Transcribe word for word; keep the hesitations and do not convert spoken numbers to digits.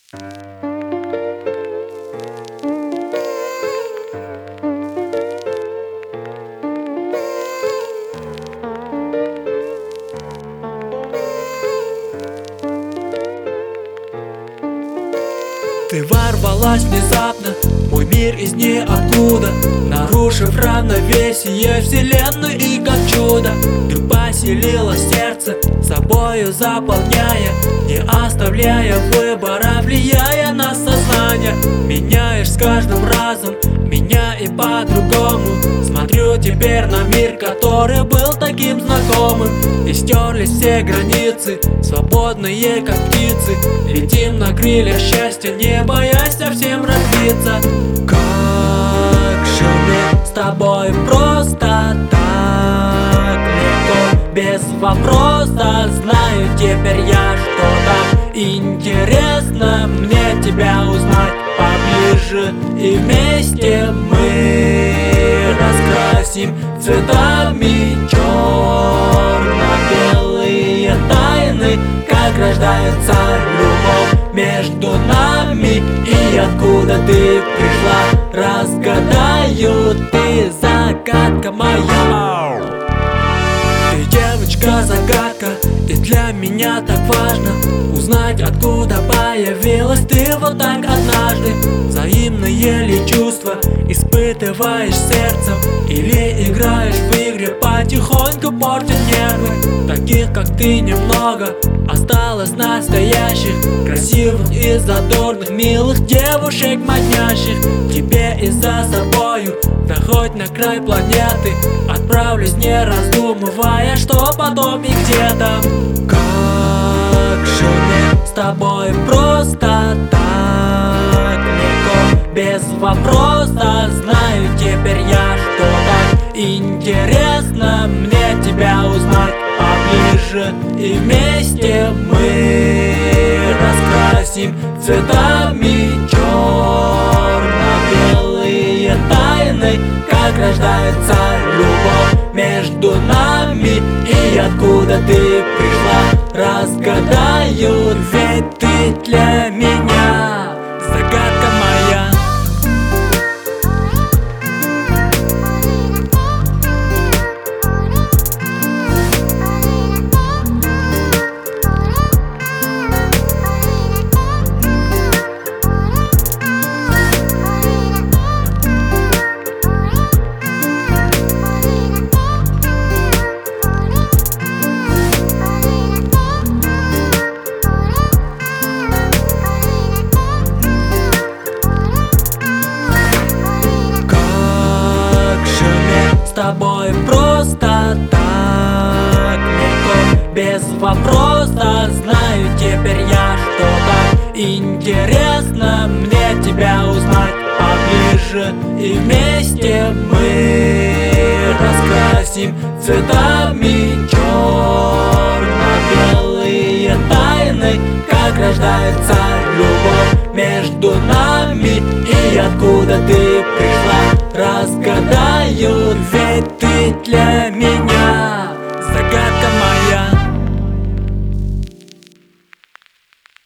Ты ворвалась внезапно в мой мир из ниоткуда, нарушив равновесие вселенной, и как чудо ты поселила сердце, собою заполняя, не оставляя выбора, влияя на сознание. Меняешь с каждым разом меня и по-другому. Смотрю теперь на мир, который был таким знакомым, и стерлись все границы, свободные как птицы. Летим на крыльях счастья, не боясь совсем разбиться. Как же мне с тобой просто так легко, без вопроса. Знаю теперь я, что так интересно мне тебя узнать поближе, и вместе мы раскрасим цветами черно-белые тайны, как рождается любовь между нами. И откуда ты пришла, разгадаю, ты загадка моя. Ты девочка-загадка, и для меня так важно узнать, откуда появилась ты вот так однажды. Взаимные ли чувства испытываешь сердцем, или играешь в игры, потихоньку портят нервы? Таких как ты немного осталось настоящих, красивых и задорных, милых девушек манящих. Тебе и за собою, да хоть на край планеты, отправлюсь не раздумывая, что потом и где там. Как же мне с тобой просто так легко, без вопроса. Знаю теперь я, что так интересно мне тебя узнать поближе, и вместе мы раскрасим цветами черно-белые тайны, как рождается любовь между нами. И откуда ты пришла, разгадаю, ведь ты для меня загадка моя. С тобой просто так легко, без вопроса. Знаю теперь я, что так интересно мне тебя узнать поближе, и вместе мы раскрасим цветами черно-белые тайны, как рождается любовь между нами. И откуда ты пришла, разгадаю, ведь ты для